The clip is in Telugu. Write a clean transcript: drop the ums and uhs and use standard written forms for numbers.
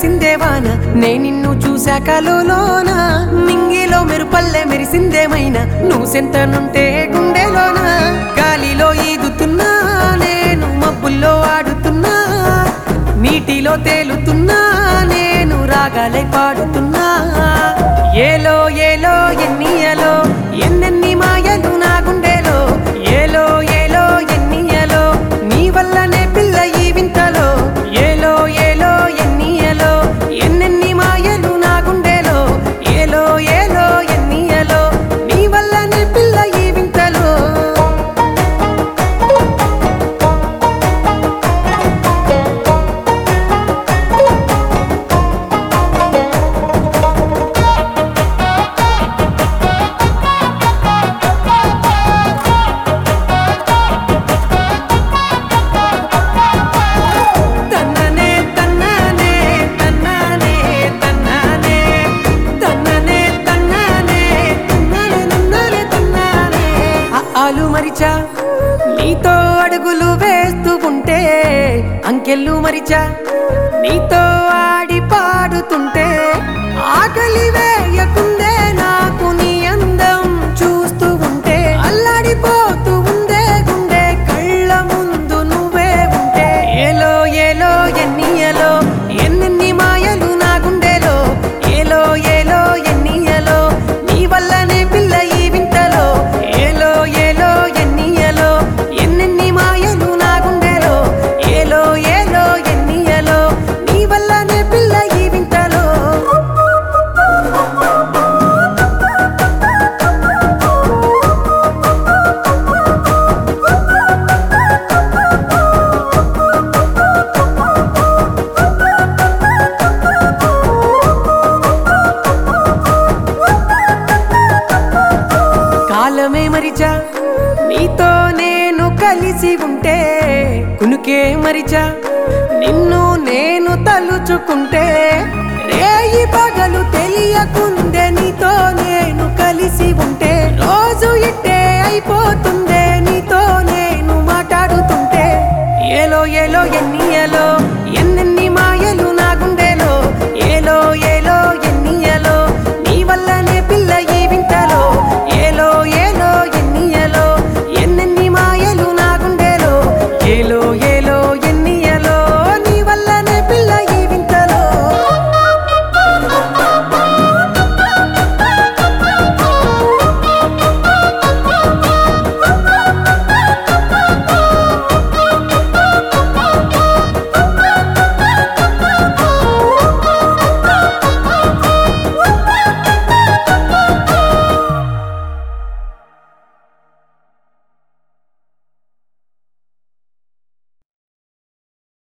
కురిసిందేవాన నే నిన్ను చూశాక లోన మింగిలో మెరుపల్లె మెరిసిందేమైనా నువ్వు సెంతనుంటే గుండెలోన గాలిలో ఈదుతున్నా నేను మబ్బుల్లో ఆడుతున్నా నీటిలో తేలుతున్నా నేను రాగాలై పాడుతున్నా ఏలో ఏలో ఎన్నియలో ఎన్నెన్ని మాయలు నా గుండెలో ఏలో ఏలో ఎన్నియలో నీ వల్లనే పిల్ల ఈ వింతలో ఏలో ఏలో ఎన్నియలో ఎన్నెన్ని మాయలు నా గుండెలో ఏలో ఏలో ఎన్నియలో నీ వల్లనే పిల్ల ఈ వింతలో ఆలు మరిచా నీతో అడుగులు వేస్తూ ఉంటే అంకెళ్ళు మరిచా నీతో ఆడి పాడుతుంటే ఆకలి వేయకుందే నాకు నీ అందం చూస్తూ ఉంటే అల్లాడిపోతూ ఉందే గుండె కళ్ళ ముందు నువ్వే ఉంటే ఏలో ఏలో ఎన్నియలో ఎన్నెన్ని మాయలు నా గుండెలో ఏలో ఏలో ఎన్నియలో నీ వల్లనే పిల్ల ఈ వింతలో ఏలో ఏలో ఎన్నియలో ఎన్నెన్ని మాయలు నా గుండెలో ఏలో ఏలో ఎన్నియలో నీ వల్లనే పిల్ల ఈ వింతలో కాలమే మరిచా నీతో నేను కలిసి ఉంటే కునుకే మరిచా నిన్ను నేను తలుచుకుంటే రేయి పగలు తెలియకుందే నీతో నేను కలిసి ఉంటే రోజు ఇట్టే అయిపోతుందే నీతో నేను మాట్లాడుతుంటే ఏలో ఏలో ఎన్నియలో ఎన్నెన్ని మాయలు